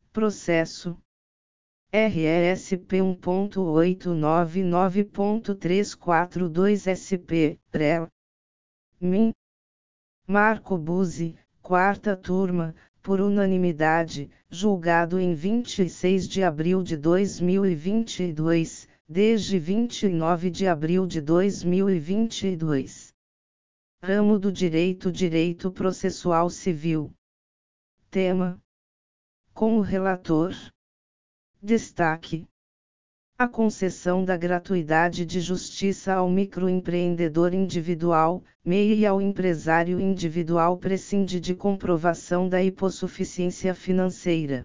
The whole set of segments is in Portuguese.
Processo RESP 1.899.342 SP, MIM. Marco Buzzi, quarta turma, por unanimidade, julgado em 26 de abril de 2022, desde 29 de abril de 2022. Ramo do Direito Processual Civil. Tema: com o relator. Destaque: a concessão da gratuidade de justiça ao microempreendedor individual, MEI, e ao empresário individual prescinde de comprovação da hipossuficiência financeira.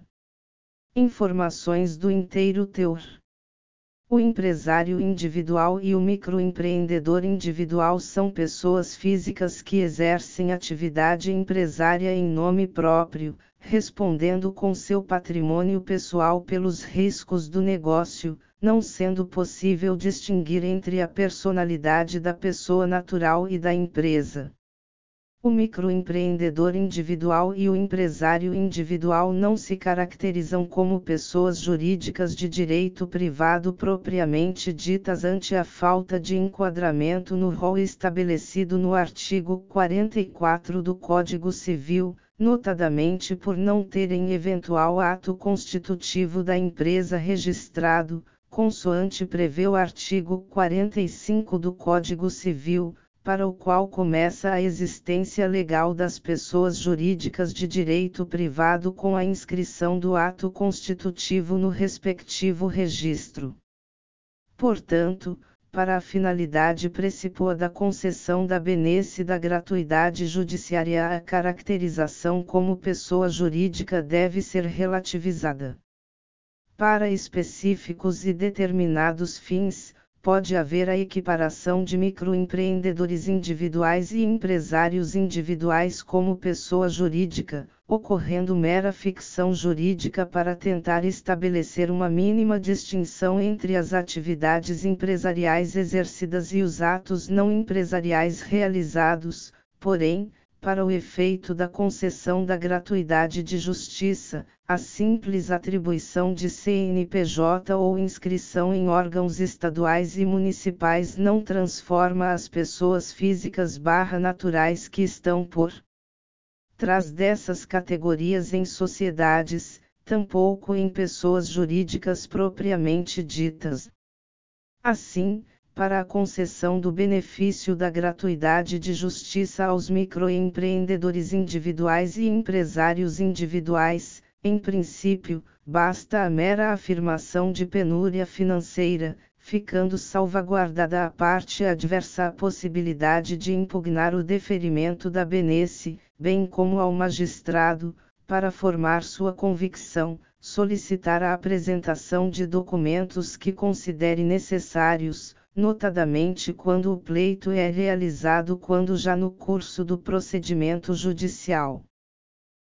Informações do inteiro teor. O empresário individual e o microempreendedor individual são pessoas físicas que exercem atividade empresária em nome próprio, respondendo com seu patrimônio pessoal pelos riscos do negócio, não sendo possível distinguir entre a personalidade da pessoa natural e da empresa. O microempreendedor individual e o empresário individual não se caracterizam como pessoas jurídicas de direito privado propriamente ditas ante a falta de enquadramento no rol estabelecido no artigo 44 do Código Civil, notadamente por não terem eventual ato constitutivo da empresa registrado, consoante prevê o artigo 45 do Código Civil, para o qual começa a existência legal das pessoas jurídicas de direito privado com a inscrição do ato constitutivo no respectivo registro. Portanto, para a finalidade precipua da concessão da benesse da gratuidade judiciária, a caracterização como pessoa jurídica deve ser relativizada. Para específicos e determinados fins, pode haver a equiparação de microempreendedores individuais e empresários individuais como pessoa jurídica, ocorrendo mera ficção jurídica para tentar estabelecer uma mínima distinção entre as atividades empresariais exercidas e os atos não empresariais realizados, porém, para o efeito da concessão da gratuidade de justiça, a simples atribuição de CNPJ ou inscrição em órgãos estaduais e municipais não transforma as pessoas físicas/naturais que estão por trás dessas categorias em sociedades, tampouco em pessoas jurídicas propriamente ditas. Assim, para a concessão do benefício da gratuidade de justiça aos microempreendedores individuais e empresários individuais, em princípio, basta a mera afirmação de penúria financeira, ficando salvaguardada à parte adversa a possibilidade de impugnar o deferimento da benesse, bem como ao magistrado, para formar sua convicção, solicitar a apresentação de documentos que considere necessários, notadamente quando o pleito é realizado quando já no curso do procedimento judicial.